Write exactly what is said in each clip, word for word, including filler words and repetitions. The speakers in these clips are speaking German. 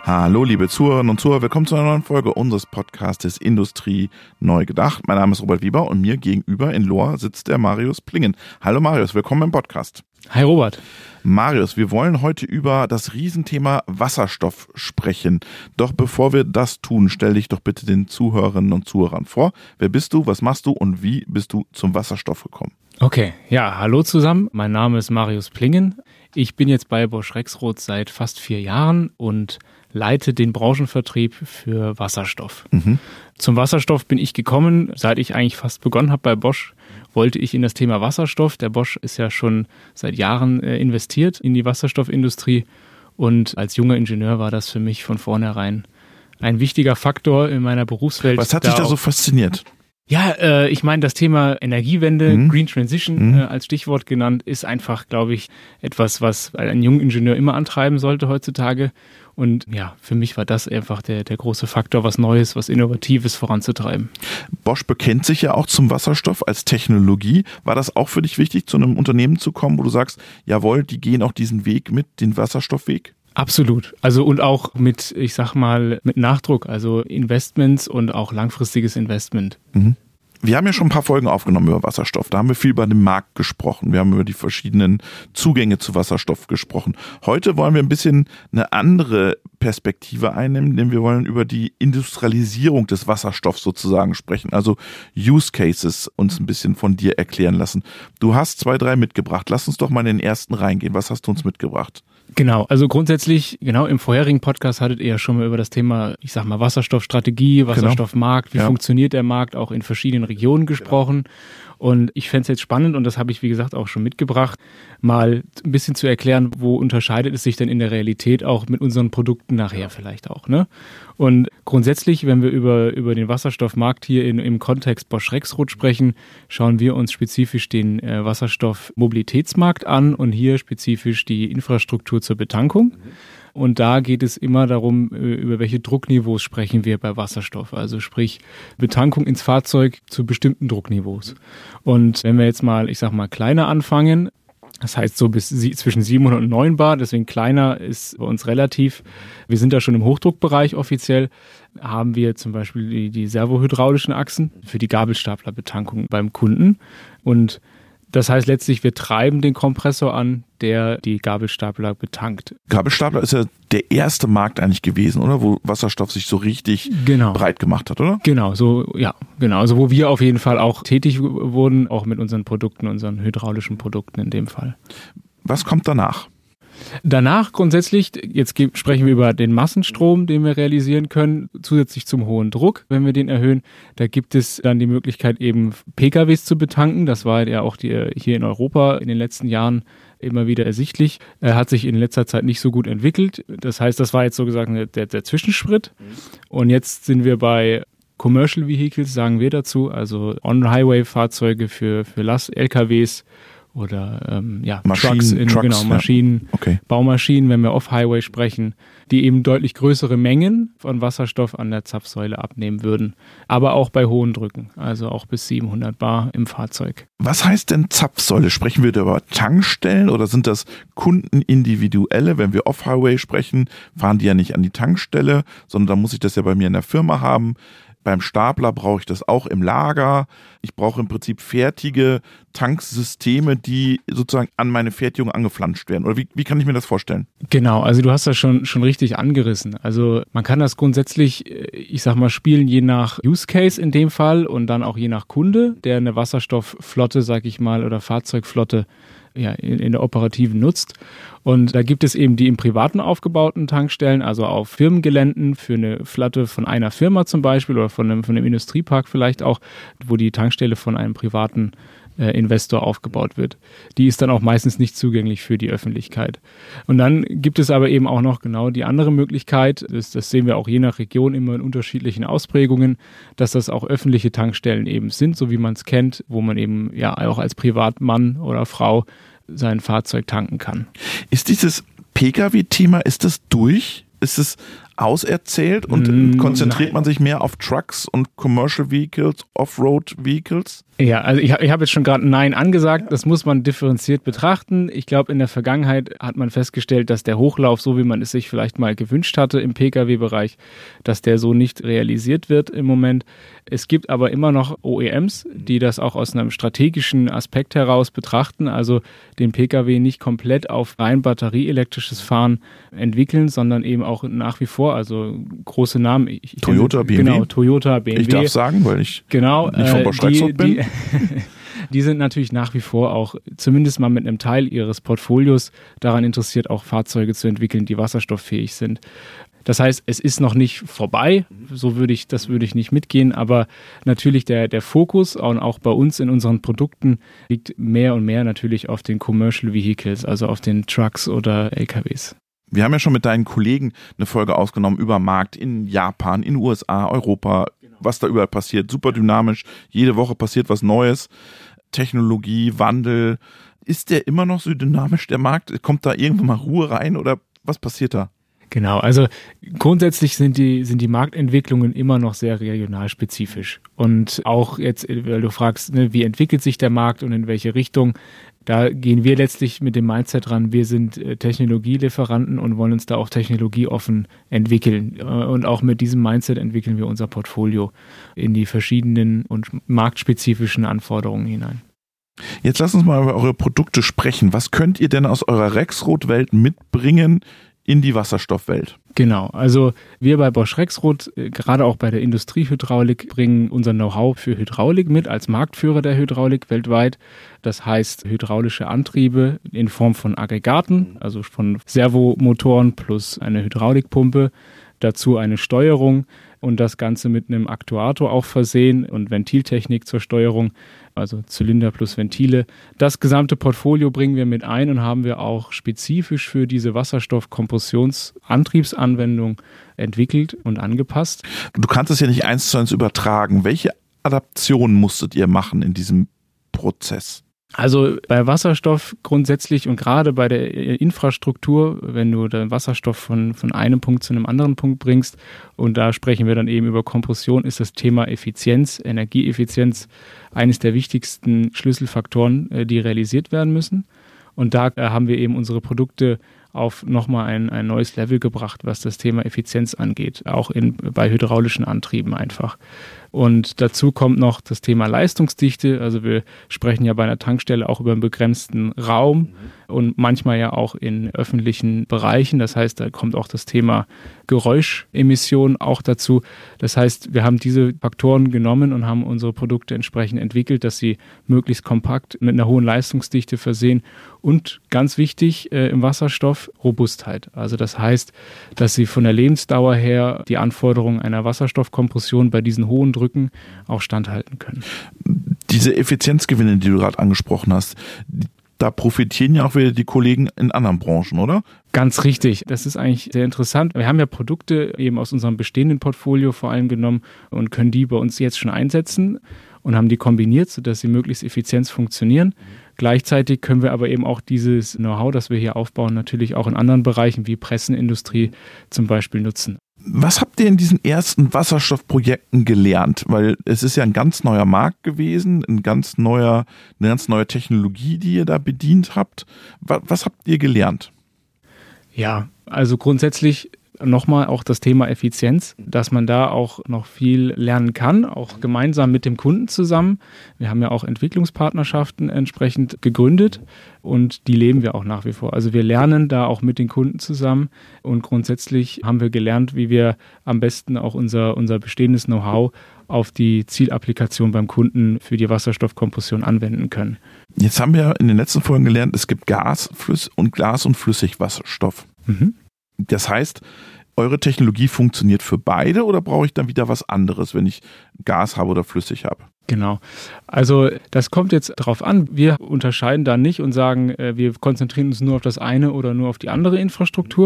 Hallo liebe Zuhörerinnen und Zuhörer, willkommen zu einer neuen Folge unseres Podcastes Industrie neu gedacht. Mein Name ist Robert Wieber und mir gegenüber in Lohr sitzt der Marius Plingen. Hallo Marius, willkommen im Podcast. Hi Robert. Marius, wir wollen heute über das Riesenthema Wasserstoff sprechen. Doch bevor wir das tun, stell dich doch bitte den Zuhörerinnen und Zuhörern vor. Wer bist du, was machst du und wie bist du zum Wasserstoff gekommen? Okay, ja, hallo zusammen. Mein Name ist Marius Plingen. Ich bin jetzt bei Bosch Rexroth seit fast vier Jahren und leite den Branchenvertrieb für Wasserstoff. Mhm. Zum Wasserstoff bin ich gekommen, seit ich eigentlich fast begonnen habe bei Bosch, wollte ich in das Thema Wasserstoff. Der Bosch ist ja schon seit Jahren äh, investiert in die Wasserstoffindustrie und als junger Ingenieur war das für mich von vornherein ein wichtiger Faktor in meiner Berufswelt. Was hat dich da so fasziniert? Ja, äh, ich meine, das Thema Energiewende, mhm. Green Transition mhm. äh, als Stichwort genannt, ist einfach, glaube ich, etwas, was ein junger Ingenieur immer antreiben sollte heutzutage. Und ja, für mich war das einfach der, der große Faktor, was Neues, was Innovatives voranzutreiben. Bosch bekennt sich ja auch zum Wasserstoff als Technologie. War das auch für dich wichtig, zu einem Unternehmen zu kommen, wo du sagst, jawohl, die gehen auch diesen Weg mit, den Wasserstoffweg? Absolut. Also und auch mit, ich sag mal, mit Nachdruck, also Investments und auch langfristiges Investment. Mhm. Wir haben ja schon ein paar Folgen aufgenommen über Wasserstoff. Da haben wir viel über den Markt gesprochen. Wir haben über die verschiedenen Zugänge zu Wasserstoff gesprochen. Heute wollen wir ein bisschen eine andere Perspektive einnehmen, denn wir wollen über die Industrialisierung des Wasserstoffs sozusagen sprechen. Also Use Cases uns ein bisschen von dir erklären lassen. Du hast zwei, drei mitgebracht. Lass uns doch mal in den ersten reingehen. Was hast du uns mitgebracht? Genau, also grundsätzlich, genau im vorherigen Podcast hattet ihr ja schon mal über das Thema, ich sag mal, Wasserstoffstrategie, Wasserstoffmarkt, wie ja. funktioniert der Markt, auch in verschiedenen Regionen gesprochen. Und ich fände es jetzt spannend, und das habe ich, wie gesagt, auch schon mitgebracht, mal ein bisschen zu erklären, wo unterscheidet es sich denn in der Realität auch mit unseren Produkten nachher vielleicht auch, ne? Und grundsätzlich, wenn wir über, über den Wasserstoffmarkt hier in, im Kontext Bosch Rexroth sprechen, schauen wir uns spezifisch den äh, Wasserstoff-Mobilitätsmarkt an und hier spezifisch die Infrastruktur zur Betankung. Und da geht es immer darum, über welche Druckniveaus sprechen wir bei Wasserstoff. Also sprich Betankung ins Fahrzeug zu bestimmten Druckniveaus. Und wenn wir jetzt mal, ich sag mal, kleiner anfangen, das heißt so bis sie, zwischen siebenhundert und neun Bar, deswegen kleiner ist bei uns relativ. Wir sind da schon im Hochdruckbereich offiziell. Haben wir zum Beispiel die, die servohydraulischen Achsen für die Gabelstaplerbetankung beim Kunden. Und das heißt letztlich, wir treiben den Kompressor an, der die Gabelstapler betankt. Gabelstapler ist ja der erste Markt eigentlich gewesen, oder? Wo Wasserstoff sich so richtig genau. breit gemacht hat, oder? Genau, so, ja, genau. Also wo wir auf jeden Fall auch tätig wurden, auch mit unseren Produkten, unseren hydraulischen Produkten in dem Fall. Was kommt danach? Danach grundsätzlich, jetzt sprechen wir über den Massenstrom, den wir realisieren können, zusätzlich zum hohen Druck, wenn wir den erhöhen. Da gibt es dann die Möglichkeit, eben P K Ws zu betanken. Das war ja auch die, hier in Europa in den letzten Jahren immer wieder ersichtlich. Er hat sich in letzter Zeit nicht so gut entwickelt. Das heißt, das war jetzt so gesagt der, der Zwischenschritt. Und jetzt sind wir bei Commercial Vehicles, sagen wir dazu, also On-Highway-Fahrzeuge für, für Last-L K Ws. Oder ähm, ja, Maschinen, Trucks, in, Trucks, genau, Maschinen, ja. okay. Baumaschinen, wenn wir Off-Highway sprechen, die eben deutlich größere Mengen von Wasserstoff an der Zapfsäule abnehmen würden. Aber auch bei hohen Drücken, also auch bis siebenhundert Bar im Fahrzeug. Was heißt denn Zapfsäule? Sprechen wir da über Tankstellen oder sind das Kundenindividuelle? Wenn wir Off-Highway sprechen, fahren die ja nicht an die Tankstelle, sondern da muss ich das ja bei mir in der Firma haben. Beim Stapler brauche ich das auch im Lager. Ich brauche im Prinzip fertige Tanksysteme, die sozusagen an meine Fertigung angeflanscht werden. Oder wie, wie kann ich mir das vorstellen? Genau, also du hast das schon, schon richtig angerissen. Also man kann das grundsätzlich, ich sag mal, spielen je nach Use Case in dem Fall und dann auch je nach Kunde, der eine Wasserstoffflotte, sag ich mal, oder Fahrzeugflotte ja, in, in der operativen nutzt. Und da gibt es eben die im Privaten aufgebauten Tankstellen, also auf Firmengeländen für eine Flotte von einer Firma zum Beispiel oder von einem, von einem Industriepark vielleicht auch, wo die Tankstelle von einem privaten äh, Investor aufgebaut wird. Die ist dann auch meistens nicht zugänglich für die Öffentlichkeit. Und dann gibt es aber eben auch noch genau die andere Möglichkeit, das, das sehen wir auch je nach Region immer in unterschiedlichen Ausprägungen, dass das auch öffentliche Tankstellen eben sind, so wie man es kennt, wo man eben ja auch als Privatmann oder Frau sein Fahrzeug tanken kann. Ist dieses P K W-Thema, ist das durch? Ist es auserzählt und mm, konzentriert nein. man sich mehr auf Trucks und Commercial Vehicles, Offroad Vehicles? Ja, also ich, ich habe jetzt schon gerade Nein angesagt, das muss man differenziert betrachten. Ich glaube, in der Vergangenheit hat man festgestellt, dass der Hochlauf, so wie man es sich vielleicht mal gewünscht hatte im Pkw-Bereich, dass der so nicht realisiert wird im Moment. Es gibt aber immer noch O E Ms, die das auch aus einem strategischen Aspekt heraus betrachten, also den Pkw nicht komplett auf rein batterieelektrisches Fahren entwickeln, sondern eben auch nach wie vor, also große Namen. Ich, Toyota, ich, B M W. Genau, Toyota, B M W. Ich darf sagen, weil ich genau, nicht von Bosch Rexroth bin. Die, die sind natürlich nach wie vor auch zumindest mal mit einem Teil ihres Portfolios daran interessiert, auch Fahrzeuge zu entwickeln, die wasserstofffähig sind. Das heißt, es ist noch nicht vorbei, so würde ich, das würde ich nicht mitgehen, aber natürlich der, der Fokus und auch bei uns in unseren Produkten liegt mehr und mehr natürlich auf den Commercial Vehicles, also auf den Trucks oder L K Ws. Wir haben ja schon mit deinen Kollegen eine Folge aufgenommen über Markt in Japan, in den U S A, Europa, was da überall passiert. Super dynamisch, jede Woche passiert was Neues. Technologie, Wandel. Ist der immer noch so dynamisch, der Markt? Kommt da irgendwann mal Ruhe rein oder was passiert da? Genau, also grundsätzlich sind die, sind die Marktentwicklungen immer noch sehr regional spezifisch. Und auch jetzt, weil du fragst, ne, wie entwickelt sich der Markt und in welche Richtung, da gehen wir letztlich mit dem Mindset ran, wir sind Technologielieferanten und wollen uns da auch technologieoffen entwickeln. Und auch mit diesem Mindset entwickeln wir unser Portfolio in die verschiedenen und marktspezifischen Anforderungen hinein. Jetzt lass uns mal über eure Produkte sprechen. Was könnt ihr denn aus eurer Rexroth-Welt mitbringen in die Wasserstoffwelt? Genau, also wir bei Bosch Rexroth, gerade auch bei der Industriehydraulik, bringen unser Know-how für Hydraulik mit als Marktführer der Hydraulik weltweit. Das heißt hydraulische Antriebe in Form von Aggregaten, also von Servomotoren plus eine Hydraulikpumpe, dazu eine Steuerung und das Ganze mit einem Aktuator auch versehen und Ventiltechnik zur Steuerung, also Zylinder plus Ventile. Das gesamte Portfolio bringen wir mit ein und haben wir auch spezifisch für diese Wasserstoffkompressionsantriebsanwendung entwickelt und angepasst. Du kannst es ja nicht eins zu eins übertragen. Welche Adaptionen musstet ihr machen in diesem Prozess? Also bei Wasserstoff grundsätzlich und gerade bei der Infrastruktur, wenn du den Wasserstoff von, von einem Punkt zu einem anderen Punkt bringst, und da sprechen wir dann eben über Kompression, ist das Thema Effizienz, Energieeffizienz eines der wichtigsten Schlüsselfaktoren, die realisiert werden müssen. Und da haben wir eben unsere Produkte auf nochmal ein, ein neues Level gebracht, was das Thema Effizienz angeht, auch in, bei hydraulischen Antrieben einfach. Und dazu kommt noch das Thema Leistungsdichte. Also wir sprechen ja bei einer Tankstelle auch über einen begrenzten Raum und manchmal ja auch in öffentlichen Bereichen. Das heißt, da kommt auch das Thema Geräuschemission auch dazu. Das heißt, wir haben diese Faktoren genommen und haben unsere Produkte entsprechend entwickelt, dass sie möglichst kompakt mit einer hohen Leistungsdichte versehen und ganz wichtig äh, im Wasserstoff Robustheit. Also das heißt, dass sie von der Lebensdauer her die Anforderungen einer Wasserstoffkompression bei diesen hohen Drücken auch standhalten können. Diese Effizienzgewinne, die du gerade angesprochen hast, da profitieren ja auch wieder die Kollegen in anderen Branchen, oder? Ganz richtig. Das ist eigentlich sehr interessant. Wir haben ja Produkte eben aus unserem bestehenden Portfolio vor allem genommen und können die bei uns jetzt schon einsetzen und haben die kombiniert, sodass sie möglichst effizient funktionieren. Mhm. Gleichzeitig können wir aber eben auch dieses Know-how, das wir hier aufbauen, natürlich auch in anderen Bereichen wie Pressenindustrie zum Beispiel nutzen. Was habt ihr in diesen ersten Wasserstoffprojekten gelernt? Weil es ist ja ein ganz neuer Markt gewesen, ein ganz neuer, eine ganz neue Technologie, die ihr da bedient habt. Was, was habt ihr gelernt? Ja, also grundsätzlich nochmal auch das Thema Effizienz, dass man da auch noch viel lernen kann, auch gemeinsam mit dem Kunden zusammen. Wir haben ja auch Entwicklungspartnerschaften entsprechend gegründet und die leben wir auch nach wie vor. Also wir lernen da auch mit den Kunden zusammen und grundsätzlich haben wir gelernt, wie wir am besten auch unser, unser bestehendes Know-how auf die Zielapplikation beim Kunden für die Wasserstoffkompression anwenden können. Jetzt haben wir in den letzten Folgen gelernt, es gibt Gas, Flüss und Glas und Flüssigwasserstoff. Mhm. Das heißt, eure Technologie funktioniert für beide oder brauche ich dann wieder was anderes, wenn ich Gas habe oder flüssig habe? Genau. Also das kommt jetzt drauf an. Wir unterscheiden da nicht und sagen, wir konzentrieren uns nur auf das eine oder nur auf die andere Infrastruktur,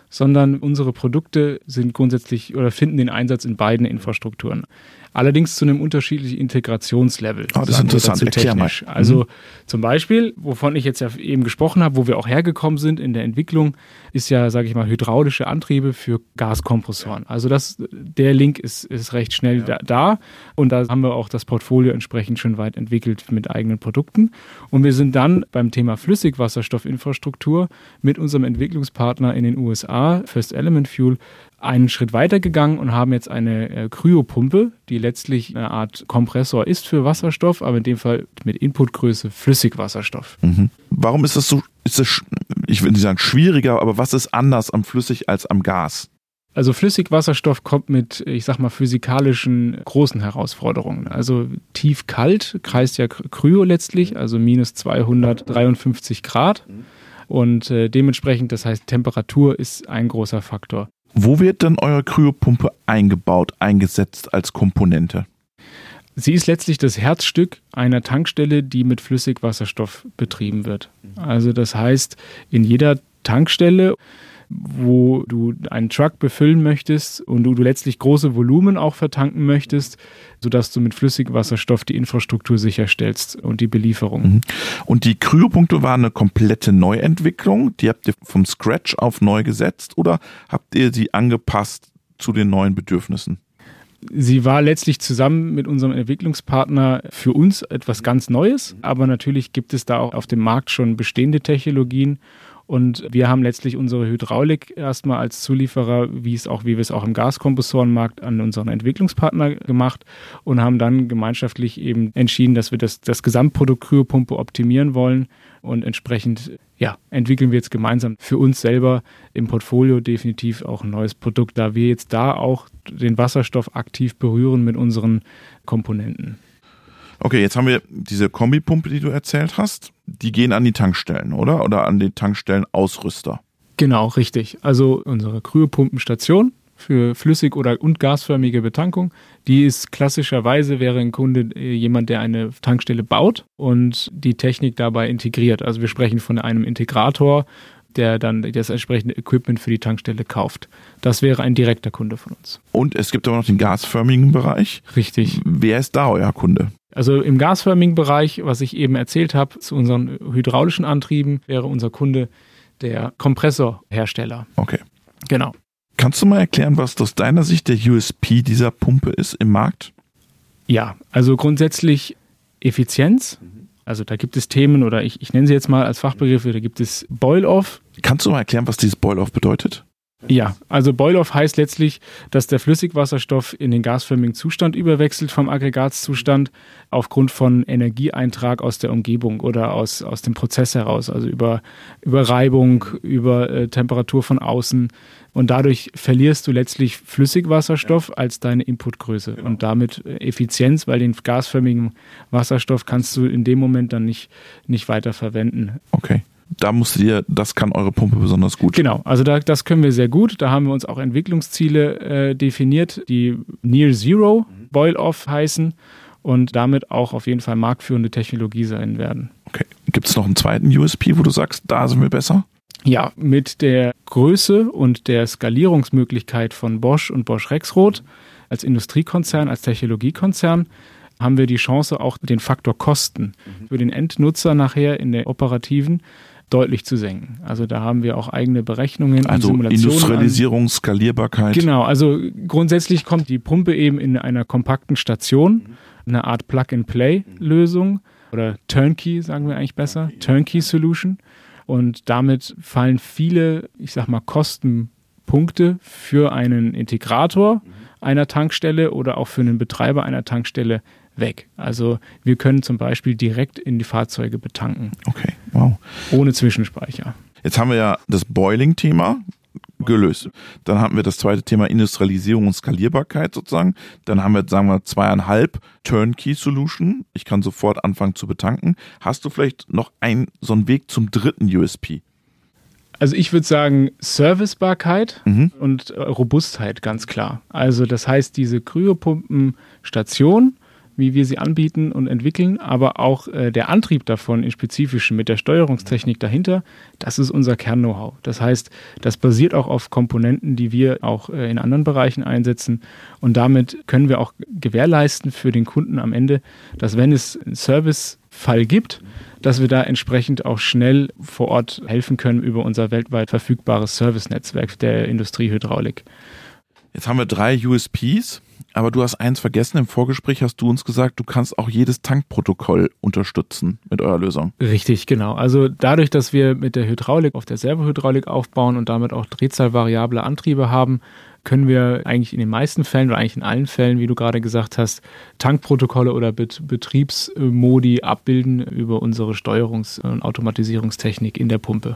sondern unsere Produkte sind grundsätzlich oder finden den Einsatz in beiden Infrastrukturen. Allerdings zu einem unterschiedlichen Integrationslevel. Oh, das ist interessant. Erklär mal. Also mhm. zum Beispiel, wovon ich jetzt ja eben gesprochen habe, wo wir auch hergekommen sind in der Entwicklung, ist ja, sage ich mal, hydraulische Antriebe für Gaskompressoren. Also das, der Link ist, ist recht schnell ja. da, da und da haben wir auch das Portfolio entsprechend schon weit entwickelt mit eigenen Produkten. Und wir sind dann beim Thema Flüssigwasserstoffinfrastruktur mit unserem Entwicklungspartner in den U S A, First Element Fuel, einen Schritt weiter gegangen und haben jetzt eine äh, Kryopumpe, die letztlich eine Art Kompressor ist für Wasserstoff, aber in dem Fall mit Inputgröße Flüssigwasserstoff. Mhm. Warum ist das so, ist das, ich will nicht sagen schwieriger, aber was ist anders am Flüssig als am Gas? Also Flüssigwasserstoff kommt mit, ich sag mal, physikalischen großen Herausforderungen. Also tief kalt kreist ja Kryo letztlich, also minus zweihundertdreiundfünfzig Grad. Und äh, dementsprechend, das heißt, Temperatur ist ein großer Faktor. Wo wird denn eure Kryopumpe eingebaut, eingesetzt als Komponente? Sie ist letztlich das Herzstück einer Tankstelle, die mit Flüssigwasserstoff betrieben wird. Also das heißt, in jeder Tankstelle, wo du einen Truck befüllen möchtest und du, du letztlich große Volumen auch vertanken möchtest, sodass du mit Flüssigwasserstoff die Infrastruktur sicherstellst und die Belieferung. Und die Kryopumpe war eine komplette Neuentwicklung? Die habt ihr vom Scratch auf neu gesetzt oder habt ihr sie angepasst zu den neuen Bedürfnissen? Sie war letztlich zusammen mit unserem Entwicklungspartner für uns etwas ganz Neues, aber natürlich gibt es da auch auf dem Markt schon bestehende Technologien. Und wir haben letztlich unsere Hydraulik erstmal als Zulieferer, wie es auch, wie wir es auch im Gaskompressorenmarkt an unseren Entwicklungspartner gemacht und haben dann gemeinschaftlich eben entschieden, dass wir das, das Gesamtprodukt Kryopumpe optimieren wollen und entsprechend ja, entwickeln wir jetzt gemeinsam für uns selber im Portfolio definitiv auch ein neues Produkt, da wir jetzt da auch den Wasserstoff aktiv berühren mit unseren Komponenten. Okay, jetzt haben wir diese Kombipumpe, die du erzählt hast. Die gehen an die Tankstellen, oder? Oder an die Tankstellenausrüster? Genau, richtig. Also unsere Kryopumpenstation für flüssig- oder und gasförmige Betankung, die ist klassischerweise, wäre ein Kunde jemand, der eine Tankstelle baut und die Technik dabei integriert. Also wir sprechen von einem Integrator, der dann das entsprechende Equipment für die Tankstelle kauft. Das wäre ein direkter Kunde von uns. Und es gibt aber noch den gasförmigen Bereich. Richtig. Wer ist da euer Kunde? Also im gasförmigen Bereich, was ich eben erzählt habe, zu unseren hydraulischen Antrieben, wäre unser Kunde der Kompressorhersteller. Okay. Genau. Kannst du mal erklären, was aus deiner Sicht der U S P dieser Pumpe ist im Markt? Ja, also grundsätzlich Effizienz. Also da gibt es Themen, oder ich, ich nenne sie jetzt mal als Fachbegriffe, da gibt es Boil-Off. Kannst du mal erklären, was dieses Boil-Off bedeutet? Ja, also Boil-Off heißt letztlich, dass der Flüssigwasserstoff in den gasförmigen Zustand überwechselt vom Aggregatzustand aufgrund von Energieeintrag aus der Umgebung oder aus, aus dem Prozess heraus, also über, über Reibung, über äh, Temperatur von außen. Und dadurch verlierst du letztlich Flüssigwasserstoff als deine Inputgröße genau. Und damit Effizienz, weil den gasförmigen Wasserstoff kannst du in dem Moment dann nicht, nicht weiter verwenden. Okay. Da musst ihr, das kann eure Pumpe besonders gut. Genau, also da, das können wir sehr gut. Da haben wir uns auch Entwicklungsziele äh, definiert, die Near Zero Boil-Off heißen und damit auch auf jeden Fall marktführende Technologie sein werden. Okay. Gibt es noch einen zweiten U S P, wo du sagst, da sind wir besser? Ja, mit der Größe und der Skalierungsmöglichkeit von Bosch und Bosch Rexroth als Industriekonzern, als Technologiekonzern haben wir die Chance, auch den Faktor Kosten für den Endnutzer nachher in der operativen deutlich zu senken. Also da haben wir auch eigene Berechnungen also und Simulationen. Industrialisierung, an. Skalierbarkeit. Genau, also grundsätzlich kommt die Pumpe eben in einer kompakten Station, eine Art Plug-and-Play-Lösung oder Turnkey, sagen wir eigentlich besser, Turnkey-Solution. Und damit fallen viele, ich sag mal, Kostenpunkte für einen Integrator einer Tankstelle oder auch für einen Betreiber einer Tankstelle weg. Also wir können zum Beispiel direkt in die Fahrzeuge betanken. Okay, wow. Ohne Zwischenspeicher. Jetzt haben wir ja das Boiling-Thema gelöst. Dann hatten wir das zweite Thema Industrialisierung und Skalierbarkeit sozusagen. Dann haben wir, sagen wir, zweieinhalb Turnkey-Solution. Ich kann sofort anfangen zu betanken. Hast du vielleicht noch einen, so einen Weg zum dritten U S P? Also ich würde sagen Servicebarkeit mhm. und Robustheit, ganz klar. Also das heißt, diese Kryopumpenstation wie wir sie anbieten und entwickeln, aber auch äh, der Antrieb davon im Spezifischen mit der Steuerungstechnik dahinter, das ist unser Kern-Know-how. Das heißt, das basiert auch auf Komponenten, die wir auch äh, in anderen Bereichen einsetzen und damit können wir auch gewährleisten für den Kunden am Ende, dass wenn es einen Servicefall gibt, dass wir da entsprechend auch schnell vor Ort helfen können über unser weltweit verfügbares Servicenetzwerk der Industriehydraulik. Jetzt haben wir drei U S Ps, aber du hast eins vergessen. Im Vorgespräch hast du uns gesagt, du kannst auch jedes Tankprotokoll unterstützen mit eurer Lösung. Richtig, genau. Also dadurch, dass wir mit der Hydraulik auf der Servohydraulik aufbauen und damit auch drehzahlvariable Antriebe haben, können wir eigentlich in den meisten Fällen oder eigentlich in allen Fällen, wie du gerade gesagt hast, Tankprotokolle oder Bet- Betriebsmodi abbilden über unsere Steuerungs- und Automatisierungstechnik in der Pumpe.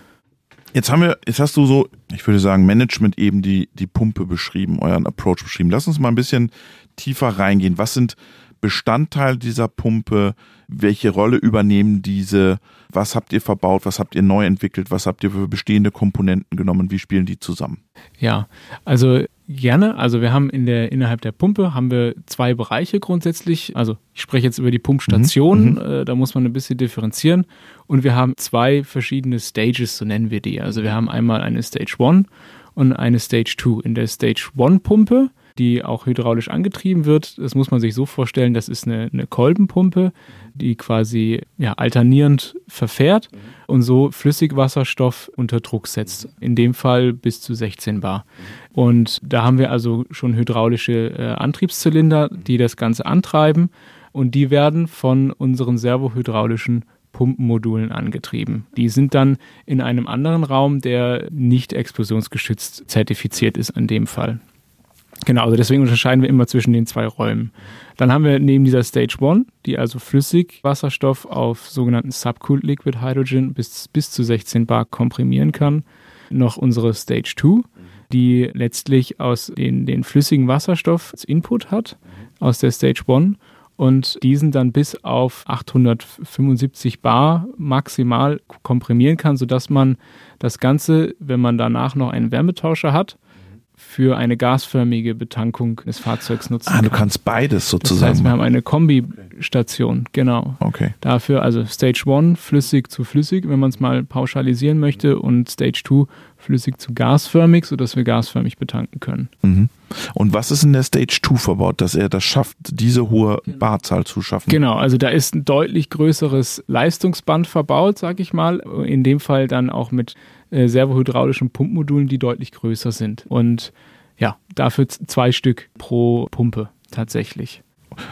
Jetzt haben wir, jetzt hast du so, ich würde sagen, Management eben die, die Pumpe beschrieben, euren Approach beschrieben. Lass uns mal ein bisschen tiefer reingehen. Was sind Bestandteile dieser Pumpe? Welche Rolle übernehmen diese? Was habt ihr verbaut? Was habt ihr neu entwickelt? Was habt ihr für bestehende Komponenten genommen? Wie spielen die zusammen? Ja, also gerne. Also wir haben in der, innerhalb der Pumpe haben wir zwei Bereiche grundsätzlich. Also ich spreche jetzt über die Pumpstation, mhm. äh, da muss man ein bisschen differenzieren. Und wir haben zwei verschiedene Stages, so nennen wir die. Also wir haben einmal eine Stage eins und eine Stage zwei. In der Stage eins Pumpe, die auch hydraulisch angetrieben wird, das muss man sich so vorstellen, das ist eine, eine Kolbenpumpe, die quasi ja, alternierend verfährt und so Flüssigwasserstoff unter Druck setzt. In dem Fall bis zu sechzehn Bar. Und da haben wir also schon hydraulische äh, Antriebszylinder, die das Ganze antreiben und die werden von unseren servohydraulischen Pumpenmodulen angetrieben. Die sind dann in einem anderen Raum, der nicht explosionsgeschützt zertifiziert ist in dem Fall. Genau, also deswegen unterscheiden wir immer zwischen den zwei Räumen. Dann haben wir neben dieser Stage eins, die also Flüssigwasserstoff auf sogenannten Subcooled Liquid Hydrogen bis, bis zu sechzehn Bar komprimieren kann, noch unsere Stage zwei, die letztlich aus den, den flüssigen Wasserstoff als Input hat, aus der Stage eins und diesen dann bis auf achthundertfünfundsiebzig Bar maximal komprimieren kann, sodass man das Ganze, wenn man danach noch einen Wärmetauscher hat, für eine gasförmige Betankung des Fahrzeugs nutzen kann. Ah, du kannst beides sozusagen. Das heißt, wir haben eine Kombistation, genau. Okay. Dafür also Stage eins flüssig zu flüssig, wenn man es mal pauschalisieren möchte, und Stage zwei flüssig zu gasförmig, sodass wir gasförmig betanken können. Mhm. Und was ist in der Stage zwei verbaut, dass er das schafft, diese hohe Barzahl zu schaffen? Genau, also da ist ein deutlich größeres Leistungsband verbaut, sage ich mal. In dem Fall dann auch mit äh, servohydraulischen Pumpmodulen, die deutlich größer sind. Und ja, dafür zwei Stück pro Pumpe tatsächlich.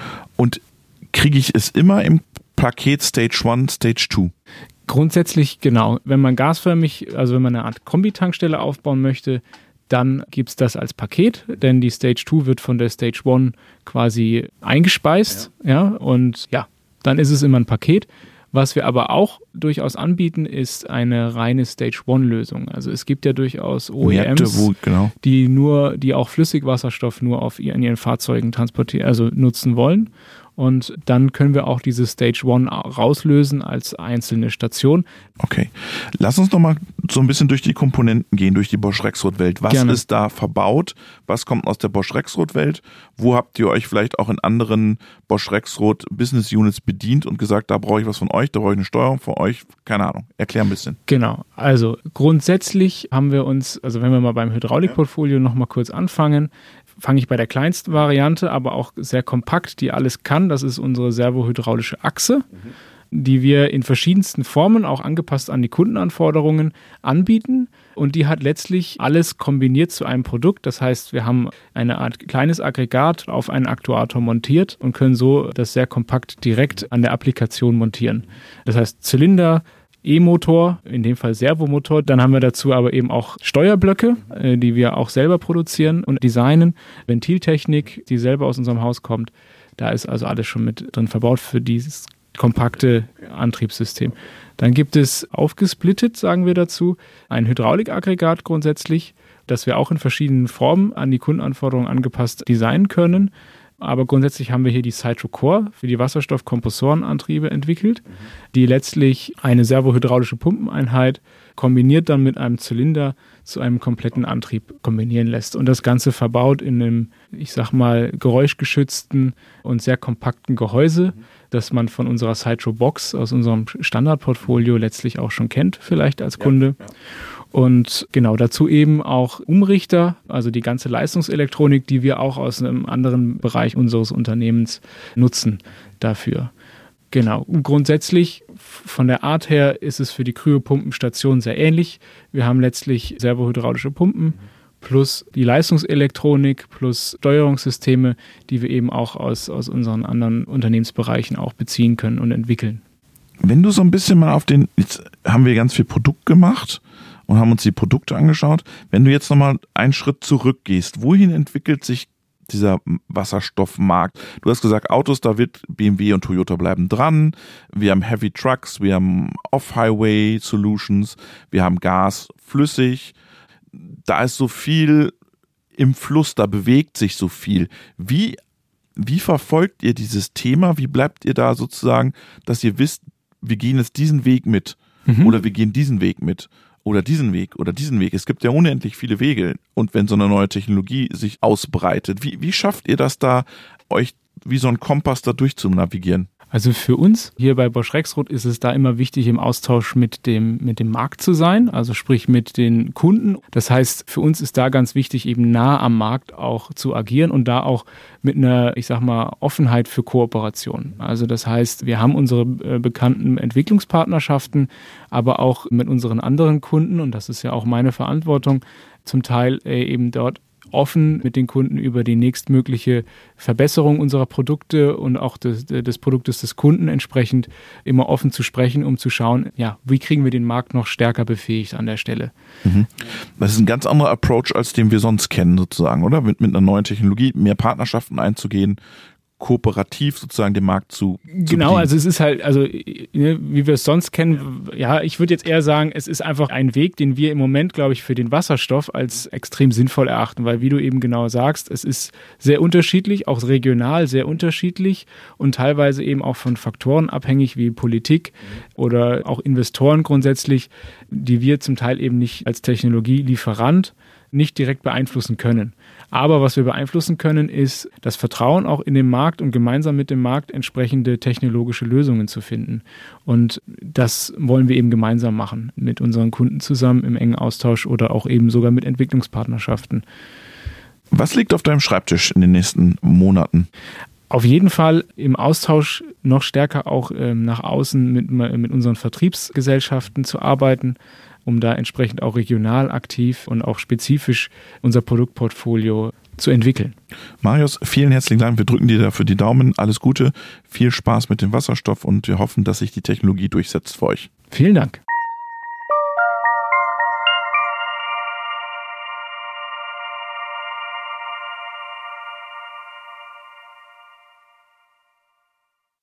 Und kriege ich es immer im Paket Stage eins, Stage zwei? Grundsätzlich genau. Wenn man gasförmig, also wenn man eine Art Kombitankstelle aufbauen möchte, dann gibt es das als Paket, denn die Stage zwei wird von der Stage eins quasi eingespeist. Ja. ja, und ja, dann ist es immer ein Paket. Was wir aber auch durchaus anbieten, ist eine reine Stage eins Lösung. Also es gibt ja durchaus O E Ms, Märkte, wo, genau. die nur, die auch Flüssigwasserstoff nur auf ihren, in ihren Fahrzeugen transportieren, also nutzen wollen. Und dann können wir auch diese Stage eins rauslösen als einzelne Station. Okay. Lass uns noch mal so ein bisschen durch die Komponenten gehen, durch die Bosch-Rexroth-Welt. Was Gerne. ist da verbaut? Was kommt aus der Bosch-Rexroth-Welt? Wo habt ihr euch vielleicht auch in anderen Bosch-Rexroth Business Units bedient und gesagt, da brauche ich was von euch, da brauche ich eine Steuerung von euch? Keine Ahnung. Erklär ein bisschen. Genau. Also grundsätzlich haben wir uns, also wenn wir mal beim Hydraulikportfolio noch mal kurz anfangen, fange ich bei der kleinsten Variante, aber auch sehr kompakt, die alles kann. Das ist unsere servohydraulische Achse, mhm. die wir in verschiedensten Formen, auch angepasst an die Kundenanforderungen, anbieten. Und die hat letztlich alles kombiniert zu einem Produkt. Das heißt, wir haben eine Art kleines Aggregat auf einen Aktuator montiert und können so das sehr kompakt direkt an der Applikation montieren. Das heißt, Zylinder, E-Motor, in dem Fall Servomotor. Dann haben wir dazu aber eben auch Steuerblöcke, äh, die wir auch selber produzieren und designen. Ventiltechnik, die selber aus unserem Haus kommt. Da ist also alles schon mit drin verbaut für dieses kompakte Antriebssystem. Dann gibt es aufgesplittet, sagen wir dazu, ein Hydraulikaggregat grundsätzlich, das wir auch in verschiedenen Formen an die Kundenanforderungen angepasst designen können. Aber grundsätzlich haben wir hier die Cytro-Core für die Wasserstoffkompressorenantriebe entwickelt, die letztlich eine servohydraulische Pumpeneinheit kombiniert dann mit einem Zylinder zu einem kompletten Antrieb kombinieren lässt. Und das Ganze verbaut in einem, ich sag mal, geräuschgeschützten und sehr kompakten Gehäuse, das man von unserer Cytro-Box aus unserem Standardportfolio letztlich auch schon kennt, vielleicht als Kunde. Ja, ja. Und genau dazu eben auch Umrichter, also die ganze Leistungselektronik, die wir auch aus einem anderen Bereich unseres Unternehmens nutzen dafür. Genau. Und grundsätzlich von der Art her ist es für die Kryopumpenstation sehr ähnlich. Wir haben letztlich servohydraulische Pumpen plus die Leistungselektronik plus Steuerungssysteme, die wir eben auch aus, aus unseren anderen Unternehmensbereichen auch beziehen können und entwickeln. Wenn du so ein bisschen mal auf den, jetzt haben wir ganz viel Produkt gemacht und haben uns die Produkte angeschaut. Wenn du jetzt nochmal einen Schritt zurückgehst, wohin entwickelt sich dieser Wasserstoffmarkt? Du hast gesagt, Autos, da wird B M W und Toyota bleiben dran. Wir haben Heavy Trucks, wir haben Off-Highway Solutions, wir haben Gas, flüssig. Da ist so viel im Fluss, da bewegt sich so viel. Wie, wie verfolgt ihr dieses Thema? Wie bleibt ihr da sozusagen, dass ihr wisst, wir gehen jetzt diesen Weg mit mhm. oder wir gehen diesen Weg mit? Oder diesen Weg oder diesen Weg. Es gibt ja unendlich viele Wege. Und wenn so eine neue Technologie sich ausbreitet, wie, wie schafft ihr das da, euch wie so ein Kompass da durchzunavigieren? Also für uns hier bei Bosch Rexroth ist es da immer wichtig, im Austausch mit dem, mit dem Markt zu sein, also sprich mit den Kunden. Das heißt, für uns ist da ganz wichtig, eben nah am Markt auch zu agieren und da auch mit einer, ich sag mal, Offenheit für Kooperation. Also das heißt, wir haben unsere äh, bekannten Entwicklungspartnerschaften, aber auch mit unseren anderen Kunden, und das ist ja auch meine Verantwortung, zum Teil äh, eben dort offen mit den Kunden über die nächstmögliche Verbesserung unserer Produkte und auch des, des Produktes des Kunden entsprechend immer offen zu sprechen, um zu schauen, ja, wie kriegen wir den Markt noch stärker befähigt an der Stelle. Mhm. Das ist ein ganz anderer Approach, als den wir sonst kennen sozusagen, oder? Mit, mit einer neuen Technologie mehr Partnerschaften einzugehen, kooperativ sozusagen den Markt zu, zu Genau, bedienen. Also es ist halt, also ne, wie wir es sonst kennen, ja, ich würde jetzt eher sagen, es ist einfach ein Weg, den wir im Moment, glaube ich, für den Wasserstoff als extrem sinnvoll erachten, weil wie du eben genau sagst, es ist sehr unterschiedlich, auch regional sehr unterschiedlich und teilweise eben auch von Faktoren abhängig wie Politik oder auch Investoren grundsätzlich, die wir zum Teil eben nicht als Technologielieferant nicht direkt beeinflussen können. Aber was wir beeinflussen können, ist das Vertrauen auch in den Markt und gemeinsam mit dem Markt entsprechende technologische Lösungen zu finden. Und das wollen wir eben gemeinsam machen, mit unseren Kunden zusammen im engen Austausch oder auch eben sogar mit Entwicklungspartnerschaften. Was liegt auf deinem Schreibtisch in den nächsten Monaten? Auf jeden Fall im Austausch noch stärker auch ähm, nach außen mit, mit unseren Vertriebsgesellschaften zu arbeiten, um da entsprechend auch regional aktiv und auch spezifisch unser Produktportfolio zu entwickeln. Marius, vielen herzlichen Dank. Wir drücken dir dafür die Daumen. Alles Gute, viel Spaß mit dem Wasserstoff und wir hoffen, dass sich die Technologie durchsetzt für euch. Vielen Dank.